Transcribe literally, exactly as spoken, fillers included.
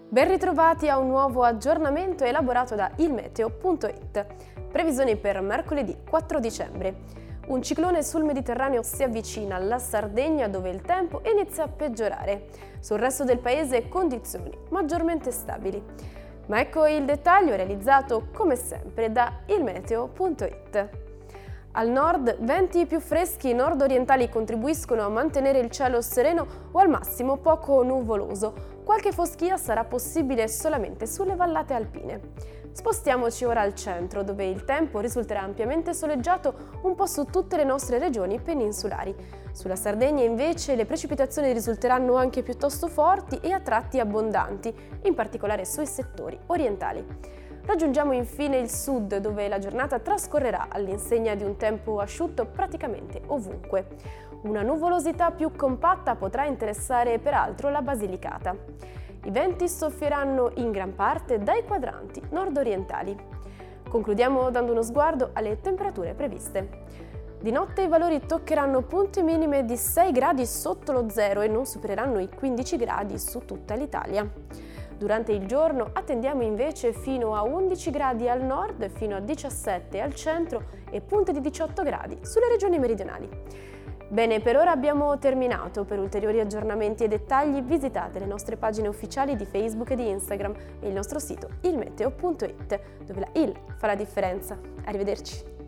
Ben ritrovati a un nuovo aggiornamento elaborato da ilmeteo punto it. Previsioni per mercoledì quattro dicembre. Un ciclone sul Mediterraneo si avvicina alla Sardegna dove il tempo inizia a peggiorare. Sul resto del paese condizioni maggiormente stabili. Ma ecco il dettaglio realizzato come sempre da ilmeteo punto it. Al nord, venti più freschi nord-orientali contribuiscono a mantenere il cielo sereno o al massimo poco nuvoloso. Qualche foschia sarà possibile solamente sulle vallate alpine. Spostiamoci ora al centro, dove il tempo risulterà ampiamente soleggiato un po' su tutte le nostre regioni peninsulari. Sulla Sardegna invece le precipitazioni risulteranno anche piuttosto forti e a tratti abbondanti, in particolare sui settori orientali. Raggiungiamo infine il sud, dove la giornata trascorrerà all'insegna di un tempo asciutto praticamente ovunque. Una nuvolosità più compatta potrà interessare peraltro la Basilicata. I venti soffieranno in gran parte dai quadranti nord-orientali. Concludiamo dando uno sguardo alle temperature previste. Di notte i valori toccheranno punte minime di sei gradi sotto lo zero e non supereranno i quindici gradi su tutta l'Italia. Durante il giorno attendiamo invece fino a undici gradi al nord, fino a diciassette al centro e punte di diciotto gradi sulle regioni meridionali. Bene, per ora abbiamo terminato. Per ulteriori aggiornamenti e dettagli visitate le nostre pagine ufficiali di Facebook e di Instagram e il nostro sito ilmeteo punto it, dove la il fa la differenza. Arrivederci!